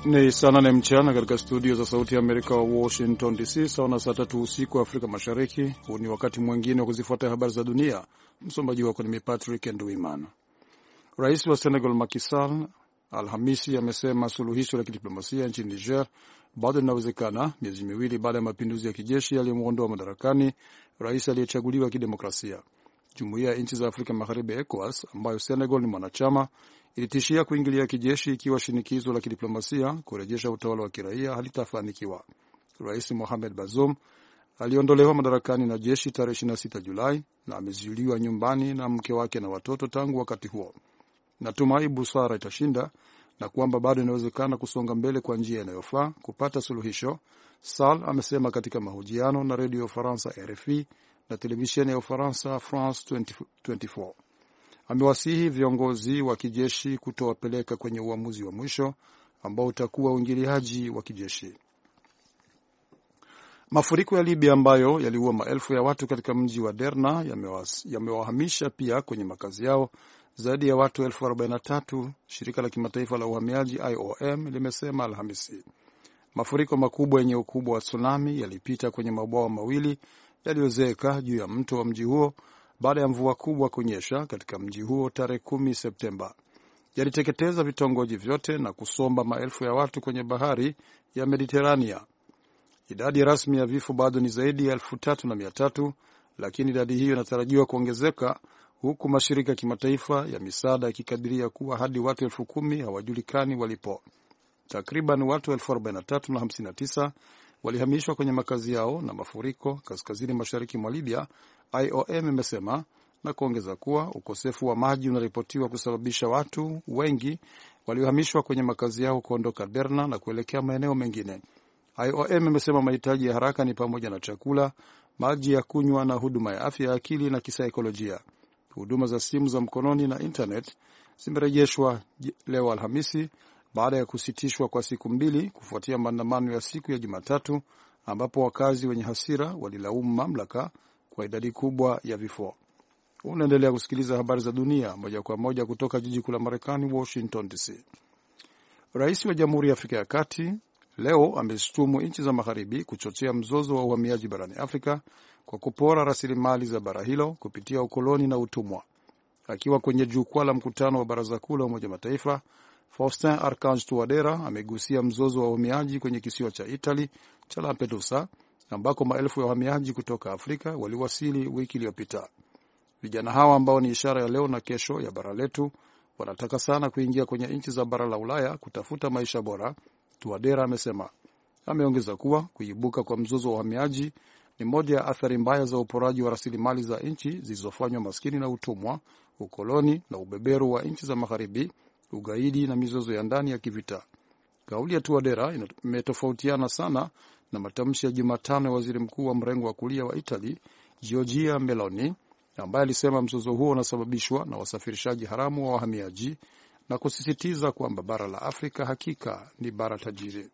Ni saa 8 mchana katika studio za Sauti ya Amerika wa Washington DC, sawa na saa 3 usiku wa Afrika Mashariki. Huu ni wakati mwingine wa kuzifuata habari za dunia. Msomaji wako ni Patrick Nduimana. Rais wa Senegal Macky Sall Alhamisi amesema suluhisho la kidiplomasia nchini Niger bado linawezekana, miezi miwili baada ya mapinduzi ya kijeshi yaliyomuondoa madarakani rais aliyechaguliwa kidemokrasia. Jumuiya ya nchi za Afrika Magharibi ECOWAS, ambayo Senegal ni mwanachama, ilitishia kuingilia kijeshi ikiwa shinikizo la kidiplomasia kurejesha utawala wa kiraia halitafanikiwa. Rais Mohamed Bazoum aliondolewa madarakani na jeshi tarehe 26 Julai na amezuiliwa nyumbani na mke wake na watoto tangu wakati huo. Natumai busara itashinda na kwamba bado inawezekana kusonga mbele kwa njia inayofaa kupata suluhisho, Sall amesema katika mahojiano na redio ya Ufaransa RFI na televisheni ya Ufaransa France 24. Amewasihi viongozi wa kijeshi kutowapeleka kwenye uamuzi wa mwisho ambao utakuwa uingiliaji wa kijeshi. Mafuriko ya Libya ambayo yaliua maelfu ya watu katika mji wa Derna yamewahamisha pia kwenye makazi yao zaidi ya watu 43,000, shirika la kimataifa la uhamiaji IOM limesema Alhamisi. Mafuriko makubwa yenye ukubwa wa tsunami yalipita kwenye mabwawa mawili yaliyozeeka juu ya mto wa mji huo baada ya mvua kubwa kunyesha katika mji huo tarehe 10 Septemba. Yaliteketeza vitongoji vyote na kusomba maelfu ya watu kwenye bahari ya Mediterania. Idadi rasmi ya vifo bado ni zaidi ya 3,300, lakini idadi hiyo inatarajiwa kuongezeka huku mashirika ya kimataifa ya misaada yakikadiria kuwa hadi watu 10,000 hawajulikani walipo. Takriban watu 43,059 walihamishwa kwenye makazi yao na mafuriko kaskazini mashariki mwa Libya, IOM imesema, na kuongeza kuwa ukosefu wa maji unaripotiwa kusababisha watu wengi waliohamishwa kwenye makazi yao kuondoka Derna na kuelekea maeneo mengine. IOM imesema mahitaji ya haraka ni pamoja na chakula, maji ya kunywa na huduma ya afya ya akili na kisaikolojia. Huduma za simu za mkononi na internet zimerejeshwa leo Alhamisi baada ya kusitishwa kwa siku 2 kufuatia maandamano ya siku ya Jumatatu ambapo wakazi wenye hasira walilaumu mamlaka kwa idadi kubwa ya vifo. Unaendelea kusikiliza habari za dunia moja kwa moja kutoka jiji kuu la Marekani, Washington DC. Rais wa Jamhuri ya Afrika ya Kati leo ameshtumu nchi za magharibi kuchochea mzozo wa uhamiaji barani Afrika kwa kupora rasilimali za bara hilo kupitia ukoloni na utumwa. Akiwa kwenye jukwaa la mkutano wa Baraza Kuu la Umoja Mataifa, Faustin Archange Touadera amegusia mzozo wa uhamiaji kwenye kisiwa cha Italy cha Lampedusa ambako maelfu ya wahamiaji kutoka Afrika waliwasili wiki iliyopita. Vijana hawa ambao ni ishara ya leo na kesho ya bara letu wanataka sana kuingia kwenye nchi za bara la Ulaya kutafuta maisha bora, Touadera amesema. Ameongeza kuwa kuibuka kwa mzozo wa uhamiaji ni moja ya athari mbaya za uporaji wa rasilimali za nchi zilizofanywa maskini na utumwa, ukoloni na ubeberu wa nchi za magharibi, ugaidi na mizozo ya ndani ya kivita. Kauli ya Touadera imetofautiana sana na matamshi ya Jumatano ya waziri mkuu wa mrengo wa kulia wa Italy, Giorgia Meloni, ambaye alisema mzozo huo unasababishwa na wasafirishaji haramu wa wahamiaji na kusisitiza kwamba bara la Afrika hakika ni bara tajiri.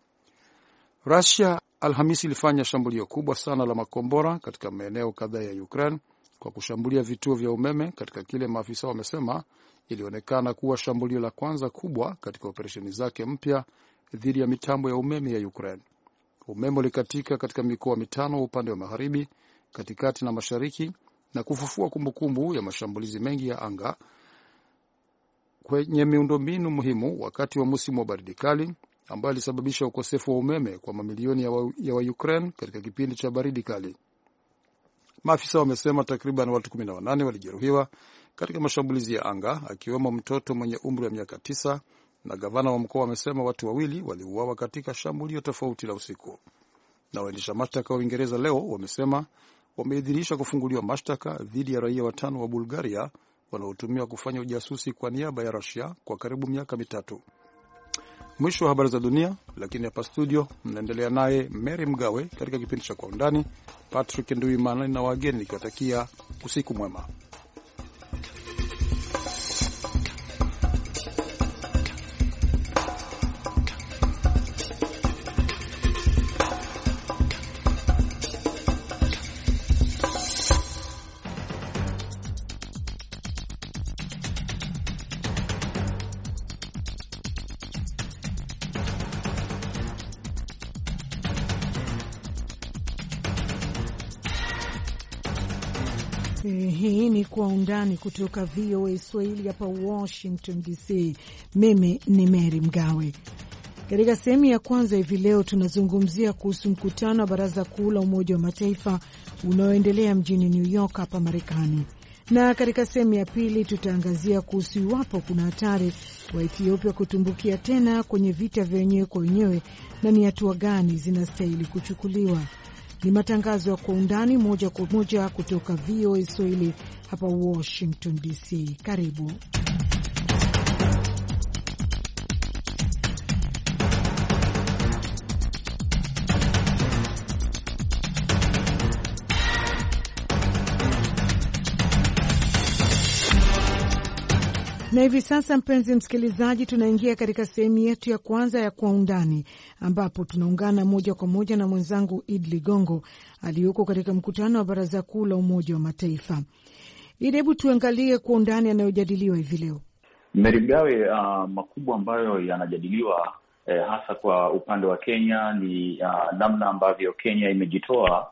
Russia Alhamisi ilifanya shambulio kubwa sana la makombora katika maeneo kadhaa ya Ukraine kwa kushambulia vituo vya umeme katika kile maafisa wamesema ilionekana kuwa shambulio la kwanza kubwa katika operesheni zake mpya dhidi ya mitambo ya umeme ya Ukraine. Umeme ulikatika katika mikoa 5 upande wa magharibi, katikati na mashariki na kufufua kumbukumbu ya mashambulizi mengi ya anga kwenye miundombinu muhimu wakati wa msimu wa baridi kali ambayo ilisababisha ukosefu wa umeme kwa mamilioni ya wa Ukraine katika kipindi cha baridi kali. Maafisa wamesema takriban watu 18 walijeruhiwa katika mashambulizi ya anga, akiwemo mtoto mwenye umri wa miaka 9, na gavana wa mkoa amesema watu 2 waliuawa katika shambulio tofauti la usiku. Na waendesha mashtaka wa Uingereza leo wamesema wameidhinisha kufunguliwa mashtaka dhidi ya raia 5 wa Bulgaria wanaotumiwa kufanya ujasusi kwa niaba ya Russia kwa karibu miaka 3. Mwisho wa habari za dunia, lakini hapa studio mnaendelea naye Mary Mgawe katika kipindi cha Kwa Undani. Patrick Nduimana na wageni nikiwatakia usiku mwema. Hii ni Kwa Undani kutoka VOA Swahili hapa Washington DC. Mimi ni Mary Mgawe. Katika sehemu ya kwanza hivi leo tunazungumzia kuhusu mkutano wa Baraza Kuu la Umoja wa Mataifa unaoendelea mjini New York hapa Marekani. Na katika sehemu ya pili tutaangazia kuhusu iwapo kuna hatari wa Ethiopia kutumbukia tena kwenye vita vya wenyewe kwa wenyewe na ni hatua gani zinastahili kuchukuliwa. Ni matangazo ya Kwa Undani moja kwa moja kutoka VOA Swahili hapa Washington DC. Karibu. Na hivi sasa, mpenzi msikilizaji, tunaingia katika sehemu yetu ya kwanza ya Kwa Undani, ambapo tunaungana moja kwa moja na mwenzangu Id Ligongo aliyoko katika mkutano wa Baraza Kuu la Umoja wa Mataifa. Id, hebu tuangalie kwa undani yanayojadiliwa hivi leo. Merigawe, makubwa ambayo yanajadiliwa hasa kwa upande wa Kenya ni namna ambavyo Kenya imejitoa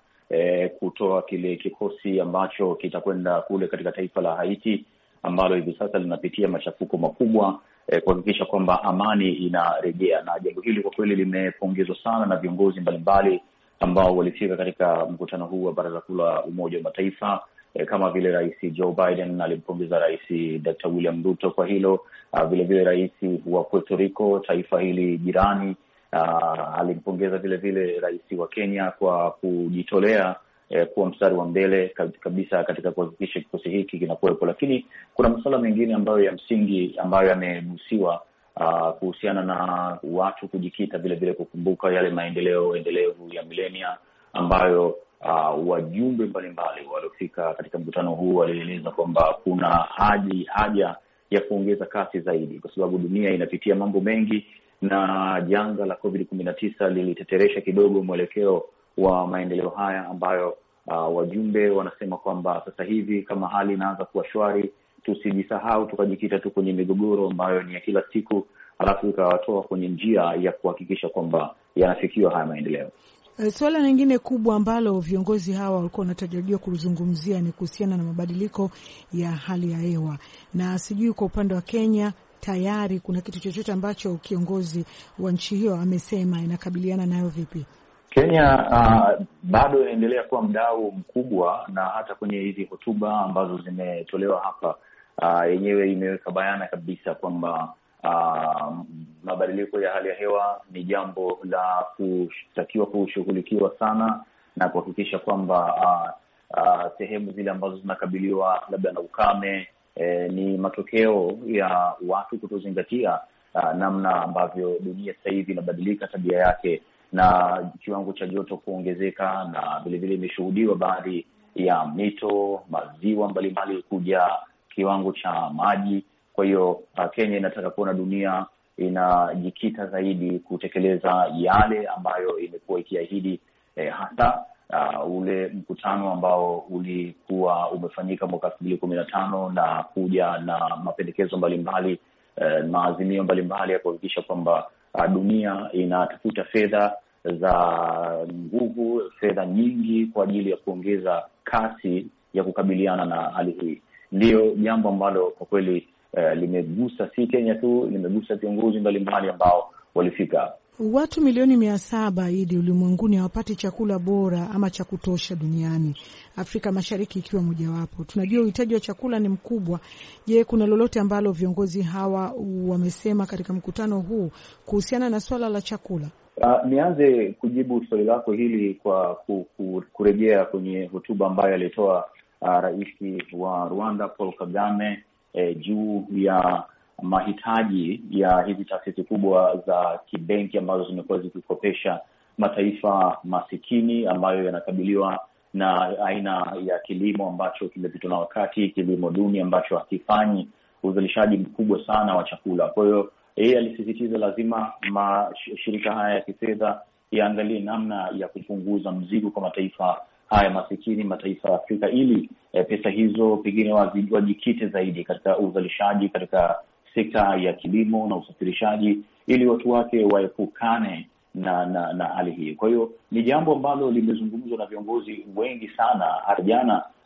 kutoa kile kikosi ambacho kitakwenda kule katika taifa la Haiti ambalo hivi sasa linapitia machafuko makubwa kuhakikisha kwamba amani inarejea. Na jambo hili kwa kweli limepongezwa sana na viongozi mbalimbali ambao walifika katika mkutano huu wa Baraza Kuu la Umoja wa Mataifa, kama vile Rais Joe Biden alimpongeza Rais Dr. William Ruto kwa hilo. Vile vile Rais wa Puerto Rico, taifa hili jirani, alimpongeza vile vile Rais wa Kenya kwa kujitolea kuwa mstari wa mbele kabisa katika kuhakikisha kikosi hiki kinakuwepo. Lakini kuna masuala mengine ambayo ya msingi ambayo yamegusiwa kuhusiana na watu kujikita vile vile kukumbuka yale maendeleo endelevu ya milenia ambayo wajumbe mbalimbali waliofika katika mkutano huu walieleza kwamba kuna haja ya kuongeza kasi zaidi, kwa sababu dunia inapitia mambo mengi na janga la COVID-19 liliteteresha kidogo mwelekeo wa maendeleo haya ambayo wajumbe wanasema kwamba sasa hivi kama hali inaanza kuwa shwari, tusijisahau tukajikita tu kwenye migogoro ambayo ni ya kila siku, alafu ikawatoa kwenye njia ya kuhakikisha kwamba yanafikiwa haya maendeleo. Swala lingine kubwa ambalo viongozi hawa walikuwa wanatarajiwa kuzungumzia ni kuhusiana na mabadiliko ya hali ya hewa, na sijui kwa upande wa Kenya tayari kuna kitu chochote ambacho kiongozi wa nchi hiyo amesema inakabiliana nayo vipi? Kenya bado inaendelea kuwa mdau mkubwa, na hata kwenye hizi hotuba ambazo zimetolewa hapa yenyewe imeweka bayana kabisa kwamba mabadiliko ya hali ya hewa ni jambo la kutakiwa kushughulikiwa sana na kuhakikisha kwamba sehemu zile ambazo zinakabiliwa labda na ukame ni matokeo ya watu kutozingatia namna ambavyo dunia sasa hivi inabadilika tabia yake, na kiwango cha joto kuongezeka, na vile vile imeshuhudiwa baadhi ya mito, maziwa mbalimbali kuja kiwango cha maji. Kwa hiyo Kenya inataka kuona dunia inajikita zaidi kutekeleza yale ambayo imekuwa ikiahidi, hasa ule mkutano ambao ulikuwa umefanyika mwaka 2015 na kuja na mapendekezo mbalimbali, maazimio mbalimbali ya kuhakikisha kwamba dunia inatafuta fedha za nguvu, fedha nyingi kwa ajili ya kuongeza kasi ya kukabiliana na hali hii. Ndiyo jambo ambalo kwa kweli limegusa si Kenya tu, limegusa viongozi mbalimbali ambao walifika. Watu milioni 700 idi ulimwenguni hawapati chakula bora ama cha kutosha duniani, Afrika Mashariki ikiwa mojawapo. Tunajua uhitaji wa chakula ni mkubwa. Je, kuna lolote ambalo viongozi hawa wamesema katika mkutano huu kuhusiana na swala la chakula? Nianze kujibu swali lako hili kwa kurejea kwenye hotuba ambayo alitoa rais wa Rwanda Paul Kagame juu ya mahitaji ya hizi taasisi kubwa za kibenki ambazo zimekuwa zikikopesha mataifa masikini ambayo yanakabiliwa na aina ya kilimo ambacho kimepitwa na wakati, kilimo duni ambacho hakifanyi uzalishaji mkubwa sana wa chakula. Kwa hiyo yeye alisisitiza lazima mashirika haya ya kifedha yaangalie namna ya kupunguza mzigo kwa mataifa haya masikini, mataifa ya Afrika, ili pesa hizo pengine wajikite zaidi katika uzalishaji katika sekta ya kilimo na usafirishaji, ili watu wake waepukane na hali hii. Kwa hiyo ni jambo ambalo limezungumzwa na viongozi wengi sana. Hata jana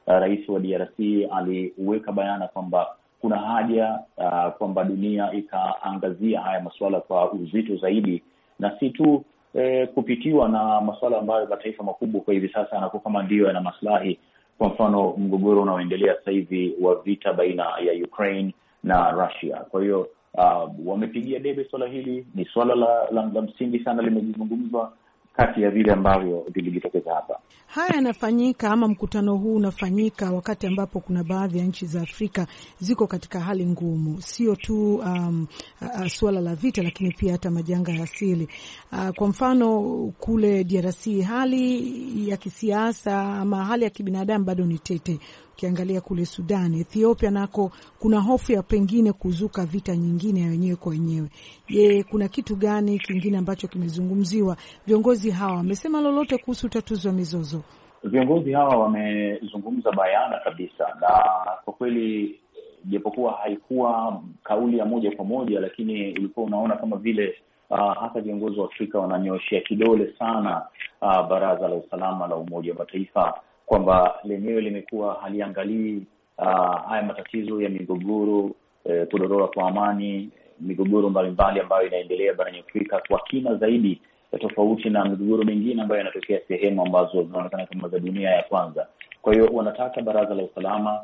rais wa DRC aliweka bayana kwamba kuna haja kwamba dunia ikaangazia haya masuala kwa uzito zaidi, na si tu kupitiwa na masuala ambayo mataifa makubwa kwa hivi sasa yanakuwa kama ndio yana maslahi. Kwa mfano mgogoro unaoendelea sasa hivi wa vita baina ya Ukraine na Russia. Kwa hiyo wamepigia debe swala hili, ni swala la msingi sana, limezungumzwa kati ya vile ambavyo vilijitokeza hapa. Haya yanafanyika ama mkutano huu unafanyika wakati ambapo kuna baadhi ya nchi za Afrika ziko katika hali ngumu, sio tu suala la vita, lakini pia hata majanga ya asili. Kwa mfano kule DRC hali ya kisiasa ama hali ya kibinadamu bado ni tete. Ukiangalia kule Sudan, Ethiopia nako kuna hofu ya pengine kuzuka vita nyingine ya wenyewe kwa wenyewe. Je, kuna kitu gani kingine ambacho kimezungumziwa? Viongozi hawa wamesema lolote kuhusu utatuzi wa mizozo? Viongozi hawa wamezungumza bayana kabisa, na kwa kweli japokuwa haikuwa kauli ya moja kwa moja, lakini ulikuwa unaona kama vile hata viongozi wa Afrika wananyoshia kidole sana Baraza la Usalama la Umoja wa Mataifa kwamba lenyewe limekuwa haliangalii haya matatizo ya migogoro, kudorora kwa amani, migogoro mbalimbali ambayo inaendelea barani Afrika kwa kina zaidi, tofauti na migogoro mingine ambayo inatokea sehemu ambazo zinaonekana kama za dunia ya kwanza. Kwa hiyo wanataka Baraza la Usalama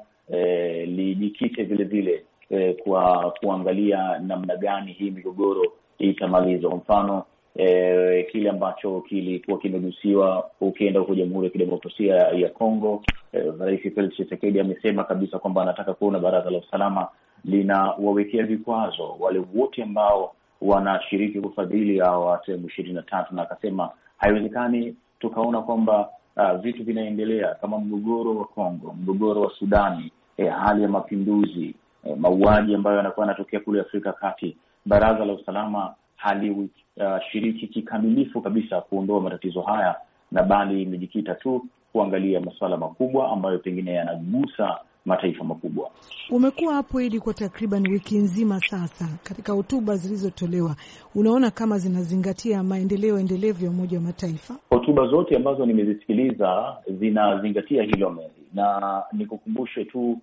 lijikite vile vile kwa kuangalia namna gani hii migogoro itamalizwa. Kwa mfano kile ambacho kilikuwa kimegusiwa, ukienda huko Jamhuri ya Kidemokrasia ya Kongo, Rais Felix Tshisekedi amesema kabisa kwamba anataka kuona Baraza la Usalama linawawekea vikwazo wale wote ambao wanashiriki kufadhili au watu M23, na akasema haiwezekani tukaona kwamba vitu vinaendelea kama mgogoro wa Kongo, mgogoro wa Sudani, hali ya mapinduzi, mauaji ambayo yanakuwa yanatokea kule Afrika Kati, Baraza la Usalama halishiriki kikamilifu kabisa kuondoa matatizo haya, na bali imejikita tu kuangalia masuala makubwa ambayo pengine yanagusa mataifa makubwa. Umekuwa hapo ili kwa takriban wiki nzima sasa. Katika hotuba zilizotolewa, unaona kama zinazingatia maendeleo endelevu ya Umoja wa Mataifa? Hotuba zote ambazo nimezisikiliza zinazingatia hilo Mary, na nikukumbushe tu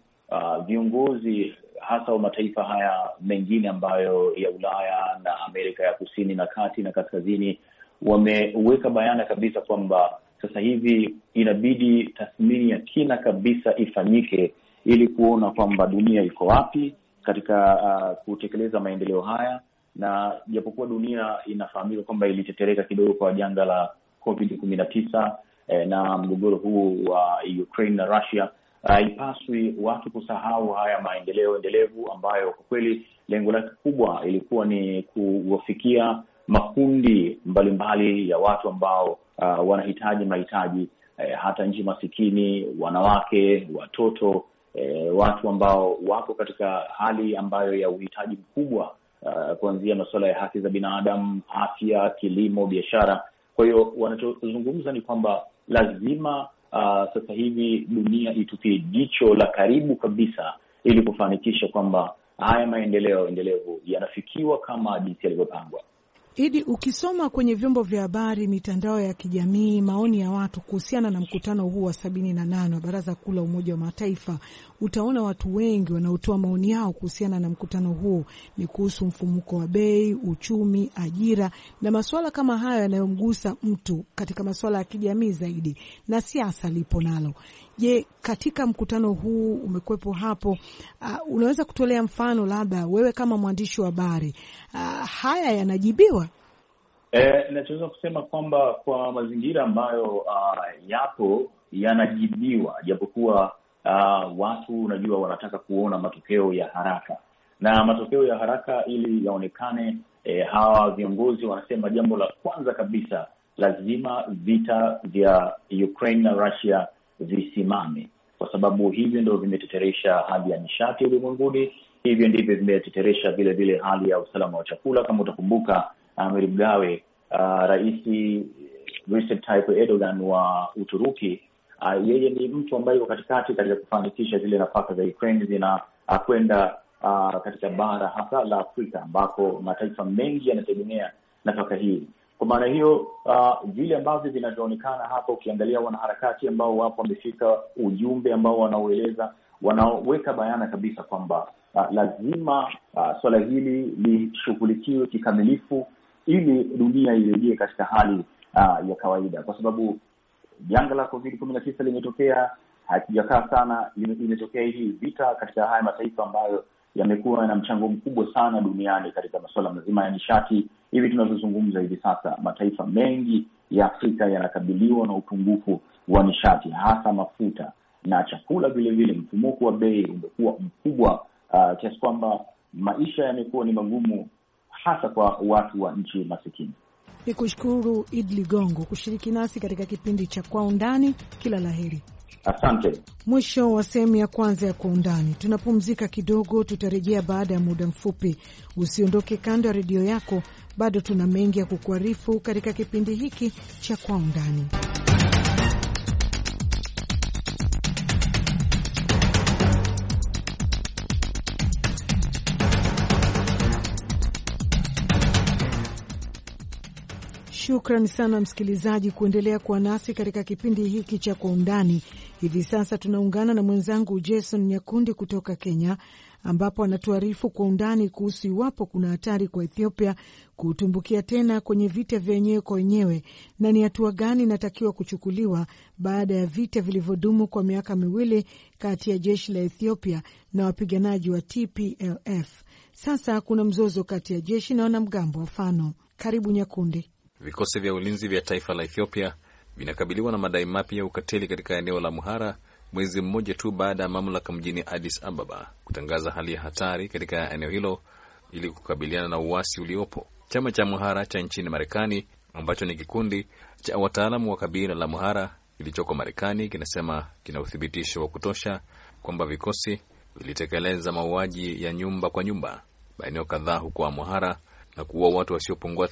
viongozi hasa wa mataifa haya mengine ambayo ya Ulaya na Amerika ya Kusini na Kati na Kaskazini wameweka bayana kabisa kwamba sasa hivi inabidi tathmini ya kina kabisa ifanyike ili kuona kwamba dunia iko wapi katika kutekeleza maendeleo haya. Na japokuwa dunia inafahamika kwamba ilitetereka kidogo kwa janga la COVID-19 na mgogoro huu wa Ukraine na Russia, haipaswi watu kusahau haya maendeleo endelevu ambayo kwa kweli lengo lake kubwa ilikuwa ni kuwafikia makundi mbalimbali ya watu ambao wanahitaji mahitaji, hata nchi masikini, wanawake, watoto, watu ambao wako katika hali ambayo ya uhitaji mkubwa, kuanzia masuala ya haki za binadamu, afya, kilimo, biashara. Kwa hiyo wanachozungumza ni kwamba lazima sasa hivi dunia itupie jicho la karibu kabisa ili kufanikisha kwamba haya maendeleo endelevu yanafikiwa kama jinsi yalivyopangwa. Idi, ukisoma kwenye vyombo vya habari, mitandao ya kijamii, maoni ya watu kuhusiana na mkutano huu wa 78 wa Baraza Kuu la Umoja wa Mataifa, utaona watu wengi wanaotoa maoni yao kuhusiana na mkutano huu ni kuhusu mfumuko wa bei, uchumi, ajira na masuala kama hayo yanayomgusa mtu katika masuala ya kijamii zaidi, na siasa lipo nalo. Je, katika mkutano huu umekwepo hapo, unaweza kutolea mfano labda wewe kama mwandishi wa habari, haya yanajibiwa? Nachoweza kusema kwamba kwa mazingira ambayo yapo yanajibiwa, japokuwa watu unajua wanataka kuona matokeo ya haraka, na matokeo ya haraka ili yaonekane, hawa viongozi wanasema jambo la kwanza kabisa, lazima vita vya Ukraine na Russia visimame, kwa sababu hivyo ndio vimeteteresha hali ya nishati ulimwenguni, hivyo ndivyo vimeteteresha vile vile hali ya usalama wa chakula. Kama utakumbuka, Meri Mgawe, Rais Recep Tayyip Erdogan wa Uturuki, yeye ni mtu ambaye yuko katikati katika kufanikisha zile nafaka za Ukraine zinakwenda katika bara hasa la Afrika ambako mataifa mengi yanategemea nafaka hii. Kwa maana hiyo vile ambavyo vinavyoonekana hapa, ukiangalia wanaharakati ambao wapo wamefika, ujumbe ambao wanaoeleza, wanaoweka bayana kabisa kwamba lazima swala hili lishughulikiwe kikamilifu ili dunia irejee katika hali ya kawaida, kwa sababu janga la COVID-19 limetokea, hakijakaa sana, imetokea hii vita katika haya mataifa ambayo yamekuwa na mchango mkubwa sana duniani katika masuala mazima ya nishati. Hivi tunavyozungumza hivi sasa, mataifa mengi ya Afrika yanakabiliwa na upungufu wa nishati, hasa mafuta na chakula. Vile vile mfumuko wa bei umekuwa mkubwa kiasi kwamba maisha yamekuwa ni magumu, hasa kwa watu wa nchi masikini. Ni kushukuru Idli Gongo kushiriki nasi katika kipindi cha Kwa Undani. Kila laheri. Asante. Mwisho wa sehemu ya kwanza ya Kwa Undani. Tunapumzika kidogo, tutarejea baada ya muda mfupi. Usiondoke kando ya redio yako, bado tuna mengi ya kukuarifu katika kipindi hiki cha Kwa Undani. Shukrani sana msikilizaji kuendelea kuwa nasi katika kipindi hiki cha Kwa Undani. Hivi sasa tunaungana na mwenzangu Jason Nyakundi kutoka Kenya, ambapo anatuarifu kwa undani kuhusu iwapo kuna hatari kwa Ethiopia kutumbukia tena kwenye vita vya wenyewe kwa wenyewe na ni hatua gani inatakiwa kuchukuliwa baada ya vita vilivyodumu kwa miaka miwili kati ya jeshi la Ethiopia na wapiganaji wa TPLF. Sasa kuna mzozo kati ya jeshi na wanamgambo wa Fano. Karibu Nyakundi. Vikosi vya ulinzi vya taifa la Ethiopia vinakabiliwa na madai mapya ya ukatili katika eneo la Amhara, mwezi mmoja tu baada ya mamlaka mjini Addis Ababa kutangaza hali ya hatari katika eneo hilo ili kukabiliana na uasi uliopo. Chama cha Amhara cha nchini Marekani, ambacho ni kikundi cha wataalamu wa kabila la Amhara kilichoko Marekani, kinasema kina uthibitisho wa kutosha kwamba vikosi vilitekeleza mauaji ya nyumba kwa nyumba maeneo kadhaa huko Amhara na kuua watu wasiopungua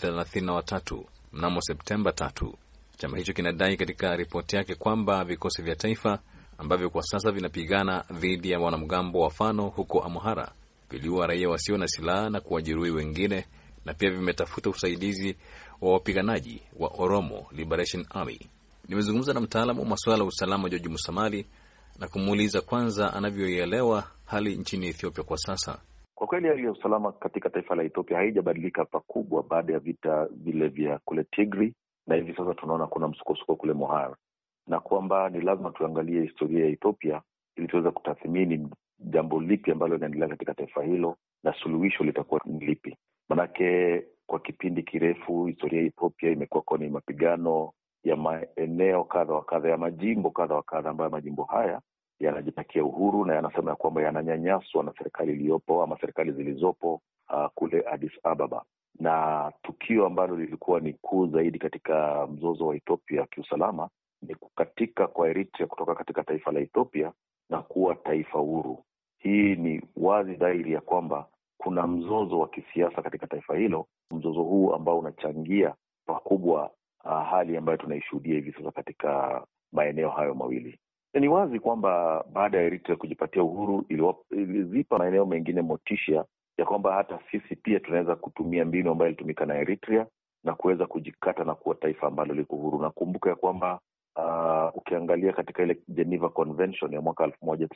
33 mnamo Septemba 3. Chama hicho kinadai katika ripoti yake kwamba vikosi vya taifa ambavyo kwa sasa vinapigana dhidi ya wanamgambo wa Fano huko Amhara viliua raia wasio na silaha na kuwajeruhi wengine, na pia vimetafuta usaidizi wa wapiganaji wa Oromo Liberation Army. Nimezungumza na mtaalamu wa masuala ya usalama George Musamali na kumuuliza kwanza anavyoielewa hali nchini Ethiopia kwa sasa. Kwa kweli hali ya usalama katika taifa la Ethiopia haijabadilika pakubwa baada ya vita vile vya kule Tigray, na hivi sasa tunaona kuna msukosuko kule Amhara, na kwamba ni lazima tuangalie historia ya Ethiopia ili tuweze kutathmini jambo lipi ambalo linaendelea katika taifa hilo na suluhisho litakuwa ni lipi. Manake kwa kipindi kirefu historia ya Ethiopia imekuwa kwenye mapigano ya maeneo kadha wa kadha, ya majimbo kadha wa kadha, ambayo majimbo haya yanajitakia uhuru na yanasema ya kwamba yananyanyaswa na serikali iliyopo ama serikali zilizopo kule Addis Ababa. Na tukio ambalo lilikuwa ni kuu zaidi katika mzozo wa Ethiopia kiusalama ni kukatika kwa Eritrea kutoka katika taifa la Ethiopia na kuwa taifa huru. Hii ni wazi dhahiri ya kwamba kuna mzozo wa kisiasa katika taifa hilo, mzozo huu ambao unachangia pakubwa hali ambayo tunaishuhudia hivi sasa katika maeneo hayo mawili. Ni wazi kwamba baada ya Eritrea kujipatia uhuru ilizipa maeneo mengine motisha ya kwamba hata sisi pia tunaweza kutumia mbinu ambayo ilitumika na Eritrea na kuweza kujikata na kuwa taifa ambalo liko huru. Na kumbuka ya kwamba ukiangalia katika ile Geneva Convention ya mwaka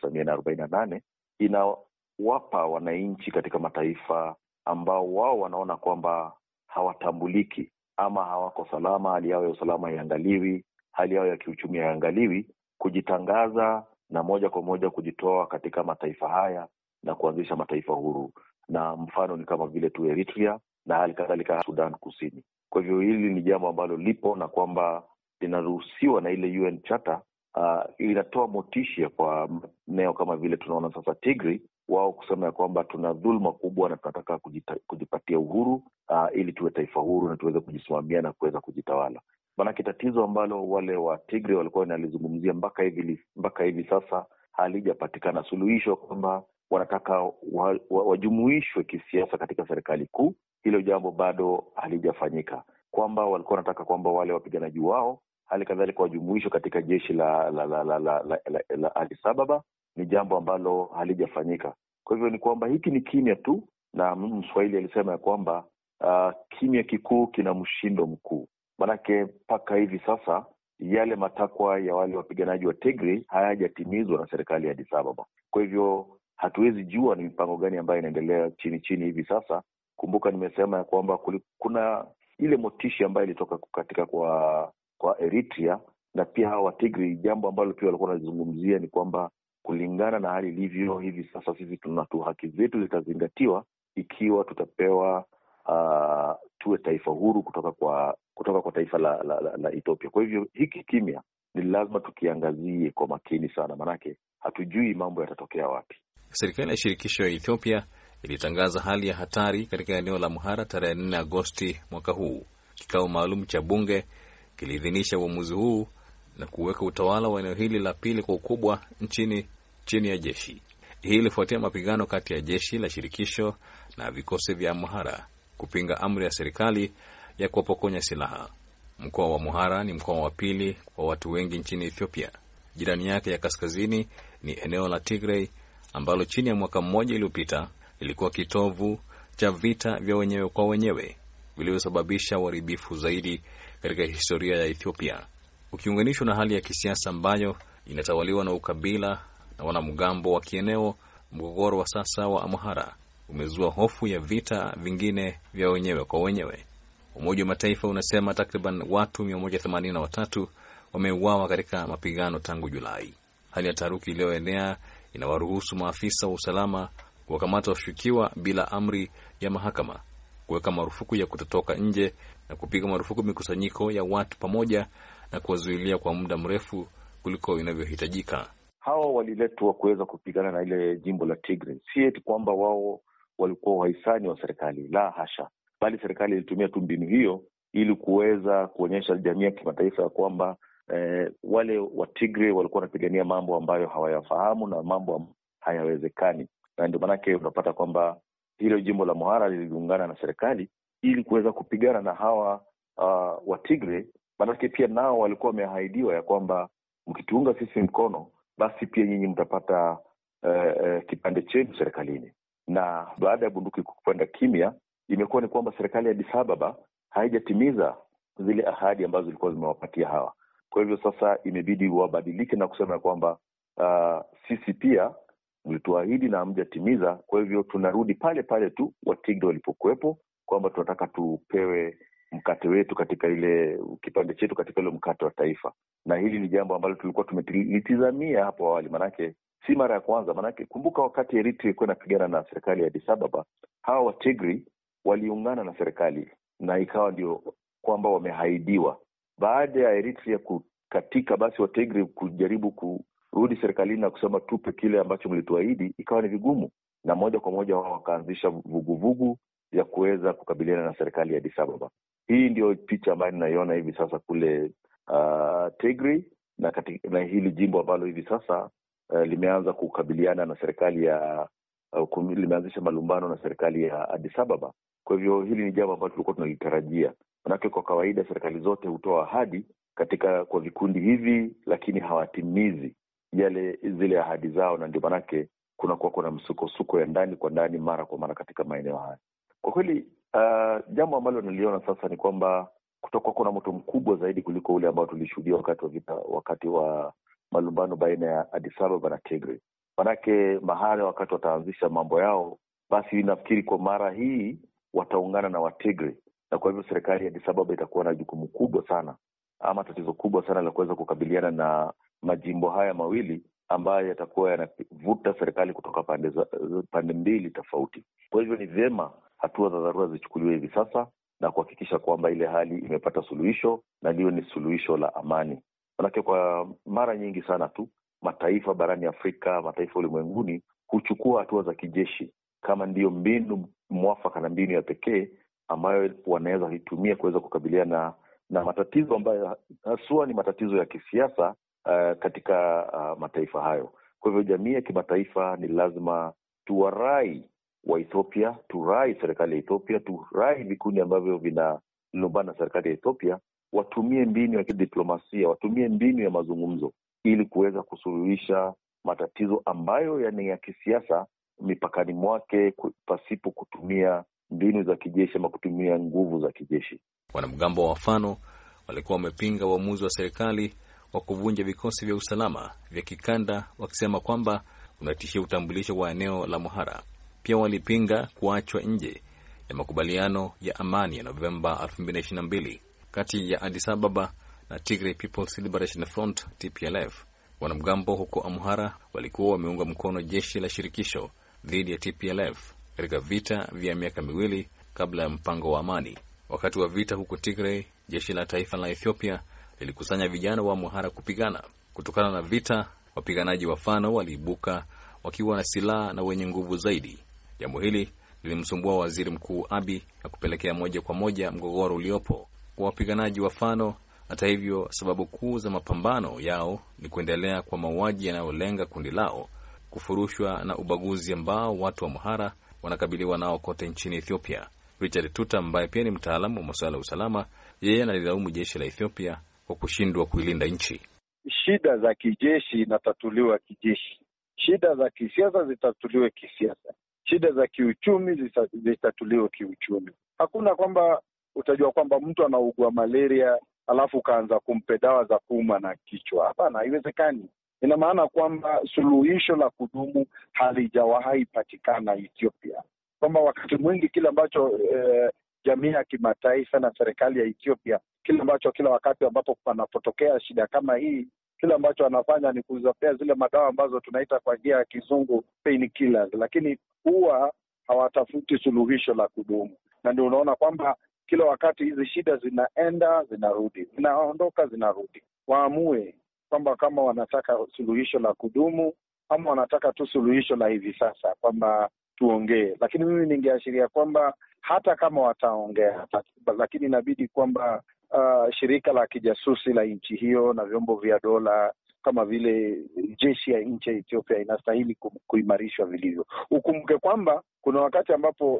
1948 inawapa wananchi katika mataifa ambao wao wanaona kwamba hawatambuliki ama hawako salama, hali yao ya usalama haiangaliwi, hali yao ya kiuchumi haiangaliwi, kujitangaza na moja kwa moja kujitoa katika mataifa haya na kuanzisha mataifa huru. Na mfano ni kama vile tu Eritrea na hali kadhalika Sudan Kusini. Kwa hivyo hili ni jambo ambalo lipo na kwamba linaruhusiwa na ile UN Charter. Inatoa motisha kwa eneo kama vile tunaona sasa Tigray, wao kusema ya kwamba tuna dhulma kubwa na tunataka kujipatia uhuru ili tuwe taifa huru na tuweze kujisimamia na kuweza kujitawala. Maana tatizo ambalo wale wa Tigray walikuwa wanalizungumzia mpaka hivi sasa halijapatikana suluhisho, kwamba wanataka wajumuishwe kisiasa katika serikali kuu. Hilo jambo bado halijafanyika, kwamba walikuwa wanataka kwamba wale wapiganaji wao hali kadhalika wajumuishwe katika jeshi la Addis Ababa. Ni jambo ambalo halijafanyika. Kwa hivyo ni kwamba hiki ni kimya tu, na Mswahili alisema ya kwamba kimya kikuu kina mshindo mkuu. Manake mpaka hivi sasa yale matakwa ya wale wapiganaji wa Tigray hayajatimizwa na serikali ya Addis Ababa. Kwa hivyo hatuwezi jua ni mipango gani ambayo inaendelea chini hivi sasa. Kumbuka nimesema ya kwamba kuna ile motishi ambayo ilitoka katika kwa Eritrea na pia hawa Tigray. Jambo ambalo pia walikuwa wanazungumzia ni kwamba kulingana na hali ilivyo hivi sasa, sisi haki zetu zitazingatiwa ikiwa tutapewa tuwe taifa huru kutoka kwa taifa la Ethiopia. Kwa hivyo hiki kimya ni lazima tukiangazie kwa makini sana, manake hatujui mambo yatatokea wapi. Serikali ya shirikisho ya Ethiopia ilitangaza hali ya hatari katika eneo la Amhara tarehe 4 Agosti mwaka huu. Kikao maalum cha bunge kiliidhinisha uamuzi huu na kuweka utawala wa eneo hili la pili kwa ukubwa nchini chini ya jeshi. Hii ilifuatia mapigano kati ya jeshi la shirikisho na vikosi vya Amhara kupinga amri ya serikali ya kuwapokonya silaha. Mkoa wa Amhara ni mkoa wa pili kwa watu wengi nchini Ethiopia. Jirani yake ya kaskazini ni eneo la Tigray ambalo chini ya mwaka mmoja iliyopita ilikuwa kitovu cha vita vya wenyewe kwa wenyewe vilivyosababisha uharibifu zaidi katika historia ya Ethiopia. Ukiunganishwa na hali ya kisiasa ambayo inatawaliwa na ukabila na wanamgambo wa kieneo, mgogoro wa sasa wa Amhara umezua hofu ya vita vingine vya wenyewe kwa wenyewe. Umoja wa Mataifa unasema takriban watu 183 wameuawa katika mapigano tangu Julai. Hali ya taharuki iliyoenea inawaruhusu maafisa wa usalama kuwakamata washukiwa bila amri ya mahakama, kuweka marufuku ya kutotoka nje na kupiga marufuku mikusanyiko ya watu pamoja na kuwazuilia kwa muda mrefu kuliko inavyohitajika. Hawa waliletwa kuweza kupigana na ile jimbo la Tigray. Si eti kwamba wao walikuwa wahisani wa serikali, la hasha, bali serikali ilitumia tu mbinu hiyo ili kuweza kuonyesha jamii ya kimataifa ya kwamba wale wa Tigray walikuwa wanapigania mambo ambayo hawayafahamu na mambo hayawezekani. Na ndio maanake unapata kwamba hilo jimbo la Amhara liliungana na serikali ili kuweza kupigana na hawa wa Tigray. Maanake pia nao walikuwa wameahidiwa ya kwamba mkituunga sisi mkono, basi pia nyinyi mtapata kipande chenu serikalini. Na baada ya bunduki kupanda kimya, imekuwa ni kwamba serikali ya Addis Ababa haijatimiza zile ahadi ambazo zilikuwa zimewapatia hawa. Kwa hivyo sasa imebidi wabadilike na kusema kwamba sisi pia mlituahidi na hamjatimiza. Kwa hivyo tunarudi pale pale tu Watigray walipokuwepo, kwamba tunataka tupewe mkate wetu katika ile kipande chetu katika ile mkate wa taifa. Na hili ni jambo ambalo tulikuwa tumelitizamia hapo awali, manake si mara ya kwanza. Manake kumbuka wakati Eritrea ilikuwa inapigana na serikali ya Addis Ababa, hawa wa Tigray waliungana na serikali na ikawa ndio kwamba wamehaidiwa. Baada ya Eritrea kukatika, basi wa Tigray kujaribu kurudi serikalini na kusema tupe kile ambacho mlituahidi, ikawa ni vigumu, na moja kwa moja wao wakaanzisha vuguvugu ya kuweza kukabiliana na serikali ya Addis Ababa. Hii ndio picha ambayo ninaiona hivi sasa kule Tigray na hili jimbo ambalo hivi sasa limeanza kukabiliana na serikali ya limeanzisha malumbano na serikali ya Addis Ababa. Kwa hivyo hili ni jambo ambalo tulikuwa tunalitarajia. Manake kwa kawaida serikali zote hutoa ahadi kwa vikundi hivi, lakini hawatimizi zile ahadi zao, na ndio manake kuna msukosuko ya ndani kwa ndani mara kwa mara katika maeneo haya. Kwa kweli jambo ambalo naliona sasa ni kwamba kutoka kuna moto mkubwa zaidi kuliko ule ambao tulishuhudia wakati wa malumbano baina ya Addis Ababa na Tigray. Manake mahali wakati wataanzisha mambo yao, basi nafikiri kwa mara hii wataungana na wa Tigray, na kwa hivyo serikali ya Addis Ababa itakuwa na jukumu kubwa sana ama tatizo kubwa sana la kuweza kukabiliana na majimbo haya mawili ambayo yatakuwa yanavuta serikali kutoka pande mbili tofauti. Kwa hivyo ni vyema hatua za dharura zichukuliwe hivi sasa na kuhakikisha kwamba ile hali imepata suluhisho, na liyo ni suluhisho la amani. Manake kwa mara nyingi sana tu mataifa barani Afrika, mataifa ulimwenguni huchukua hatua za kijeshi kama ndiyo mbinu mwafaka na mbinu ya pekee ambayo wanaweza kuitumia kuweza kukabiliana na matatizo ambayo haswa ni matatizo ya kisiasa katika mataifa hayo. Kwa hivyo jamii ya kimataifa ni lazima tuwarai wa Ethiopia, turai serikali ya Ethiopia, turai vikundi ambavyo vinalumbana na serikali ya Ethiopia, watumie mbinu ya kidiplomasia, watumie mbinu ya mazungumzo ili kuweza kusuluhisha matatizo ambayo ni ya kisiasa mipakani mwake pasipo kutumia mbinu za kijeshi ama kutumia nguvu za kijeshi. Wanamgambo wa Fano walikuwa wamepinga uamuzi wa serikali wa kuvunja vikosi vya usalama vya kikanda, wakisema kwamba unatishia utambulisho wa eneo la Amhara. Pia walipinga kuachwa nje ya makubaliano ya amani ya Novemba 2022 kati ya Addis Ababa na Tigray People's Liberation Front TPLF. Wanamgambo huko Amhara walikuwa wameunga mkono jeshi la shirikisho dhidi ya TPLF katika vita vya miaka miwili kabla ya mpango wa amani. Wakati wa vita huko Tigray, jeshi la taifa la Ethiopia lilikusanya vijana wa Amhara kupigana. Kutokana na vita, wapiganaji wa Fano waliibuka wakiwa na silaha na wenye nguvu zaidi. Jambo hili lilimsumbua Waziri Mkuu Abiy na kupelekea moja kwa moja mgogoro uliopo kwa wapiganaji wa Fano. Hata hivyo, sababu kuu za mapambano yao ni kuendelea kwa mauaji yanayolenga kundi lao, kufurushwa na ubaguzi ambao watu wa Amhara wanakabiliwa nao kote nchini Ethiopia. Richard Tuta, ambaye pia ni mtaalamu wa masuala ya usalama, yeye analilaumu jeshi la Ethiopia kwa kushindwa kuilinda nchi. Shida za kijeshi inatatuliwa kijeshi, shida za kisiasa zitatuliwe kisiasa, shida za kiuchumi zitatuliwe kiuchumi. Hakuna kwamba utajua kwamba mtu anaugua malaria alafu ukaanza kumpe dawa za kuuma na kichwa. Hapana, haiwezekani. Ina maana kwamba suluhisho la kudumu halijawahi patikana Ethiopia. Kwamba wakati mwingi kile ambacho jamii ya kimataifa na serikali ya Ethiopia, kile ambacho kila wakati ambapo panapotokea shida kama hii, kile ambacho wanafanya ni kuzapea zile madawa ambazo tunaita kwa njia ya kizungu painkillers, lakini huwa hawatafuti suluhisho la kudumu. Na ndio unaona kwamba kila wakati hizi shida zinaenda zinarudi, zinaondoka zinarudi. Waamue kwamba kama wanataka suluhisho la kudumu ama wanataka tu suluhisho la hivi sasa, kwamba tuongee. Lakini mimi ningeashiria kwamba hata kama wataongea, lakini inabidi kwamba shirika la kijasusi la nchi hiyo na vyombo vya dola kama vile jeshi ya nchi ya Ethiopia inastahili kuimarishwa vilivyo. Ukumbuke kwamba kuna wakati ambapo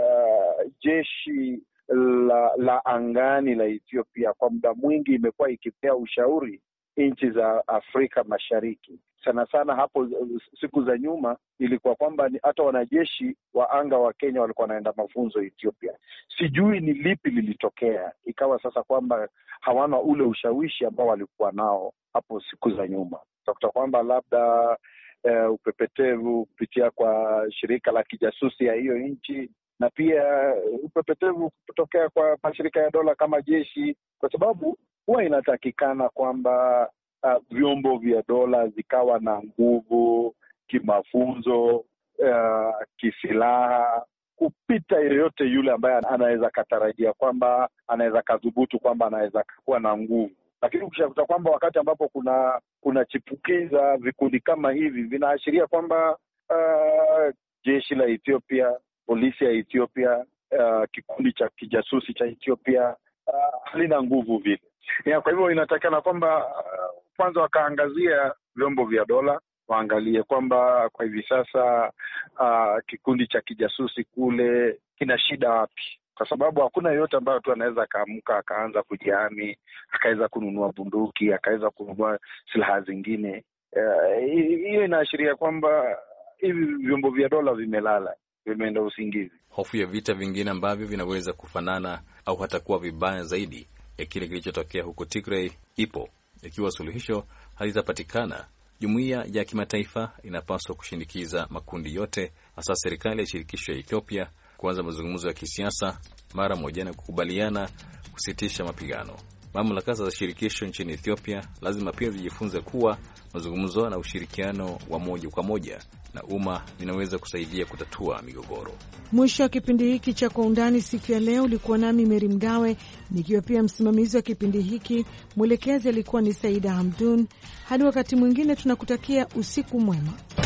jeshi la angani la Ethiopia kwa muda mwingi imekuwa ikipea ushauri nchi za Afrika Mashariki. Sana sana hapo siku za nyuma ilikuwa kwamba hata wanajeshi wa anga wa Kenya walikuwa wanaenda mafunzo Ethiopia. Sijui ni lipi lilitokea ikawa sasa kwamba hawana ule ushawishi ambao walikuwa nao hapo siku za nyuma. Utakuta kwamba labda upepetevu kupitia kwa shirika la kijasusi ya hiyo nchi, na pia upepetevu kutokea kwa mashirika ya dola kama jeshi, kwa sababu huwa inatakikana kwamba vyombo vya dola zikawa na nguvu kimafunzo, kisilaha kupita yeyote yule ambaye anaweza katarajia kwamba anaweza kadhubutu kwamba anaweza kuwa na nguvu. Lakini ukishakuta kwamba wakati ambapo kuna chipukiza vikundi kama hivi, vinaashiria kwamba jeshi la Ethiopia, polisi ya Ethiopia, kikundi cha kijasusi cha Ethiopia halina nguvu vile. Kwa hivyo inatakana kwamba kwanza wakaangazia vyombo vya dola, waangalie kwamba kwa hivi sasa kikundi cha kijasusi kule kina shida wapi, kwa sababu hakuna yeyote ambayo tu anaweza akaamka akaanza kujihami, akaweza kununua bunduki, akaweza kununua silaha zingine. Hiyo inaashiria kwamba hivi vyombo vya dola vimelala, vimeenda usingizi. Hofu ya vita vingine ambavyo vinaweza kufanana au hata kuwa vibaya zaidi ya kile kilichotokea huko Tigray ipo. Ikiwa suluhisho halitapatikana, jumuiya ya kimataifa inapaswa kushinikiza makundi yote, hasa serikali ya shirikisho ya Ethiopia, kuanza mazungumzo ya kisiasa mara moja na kukubaliana kusitisha mapigano. Mamlaka za shirikisho nchini Ethiopia lazima pia zijifunze kuwa mazungumzo na ushirikiano wa moja kwa moja na umma vinaweza kusaidia kutatua migogoro. Mwisho wa kipindi hiki cha Kwa Undani siku ya leo, ulikuwa nami Meri Mgawe nikiwa pia msimamizi wa kipindi hiki. Mwelekezi alikuwa ni Saida Hamdun. Hadi wakati mwingine, tunakutakia usiku mwema.